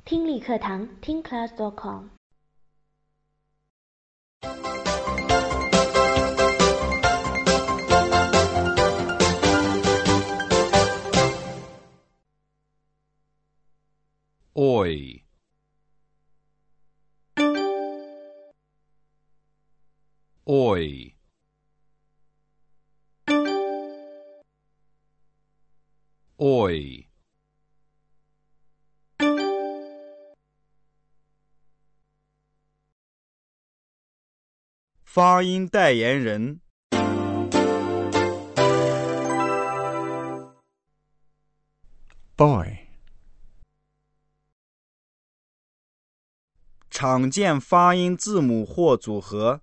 听力课堂听 class.com。 Oi. Oi. Oi. 发音代言人 boy, 常见发音字母或组合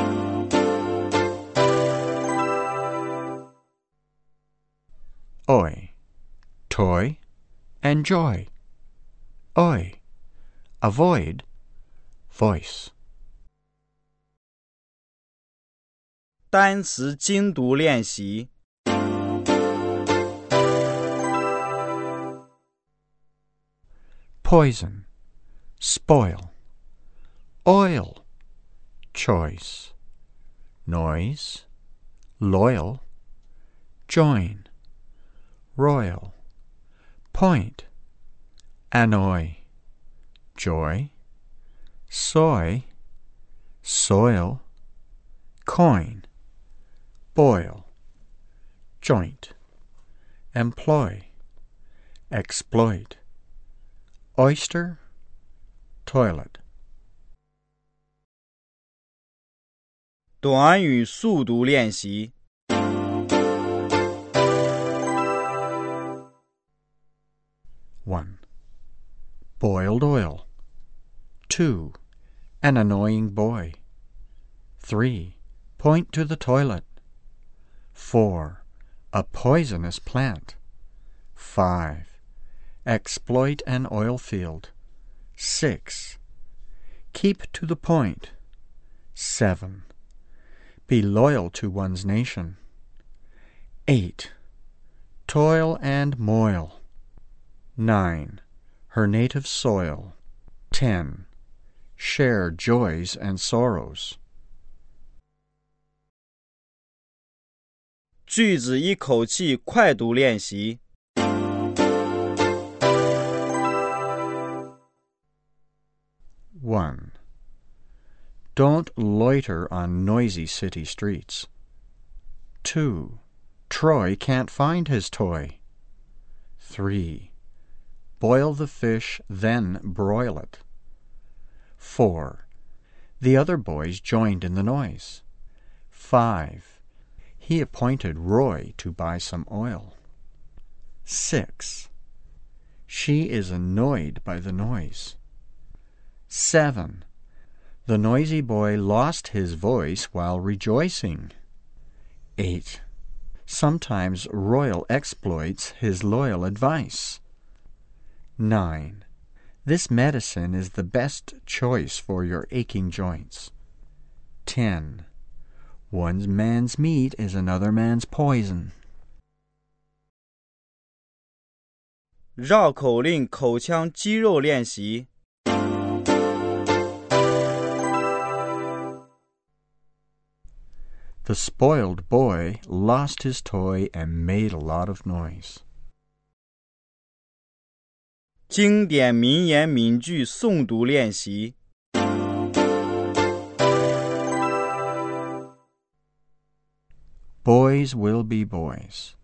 oi, toy, and joy. Oi, avoid, voice. 单词精读练习 Poison, spoil. Oil, choice. Noise, loyal. Join, royal. Point, annoy. Joy, soy, soil. Coin, boil. Joint, employ. Exploit, oyster, toilet. 短语速读练习 1. Boiled oil. 2. An annoying boy. 3. Point to the toilet. 4. A poisonous plant. 5. Exploit an oil field. 6. Keep to the point. 7. Be loyal to one's nation. 8. Toil and moil. 9. Her native soil. 10. Share joys and sorrows. 句子一口气快读练习 1. Don't loiter on noisy city streets. 2. Troy can't find his toy. 3. Boil the fish, then broil it. 4. The other boys joined in the noise. 5. He appointed Roy to buy some oil. 6. She is annoyed by the noise. 7. The noisy boy lost his voice while rejoicing. 8. Sometimes Royal exploits his loyal advice. 9. This medicine is the best choice for your aching joints. 10. One man's meat is another man's poison. 绕口令口腔肌肉练习 The spoiled boy lost his toy and made a lot of noise. 经典名言名句诵读练习 Boys will be boys.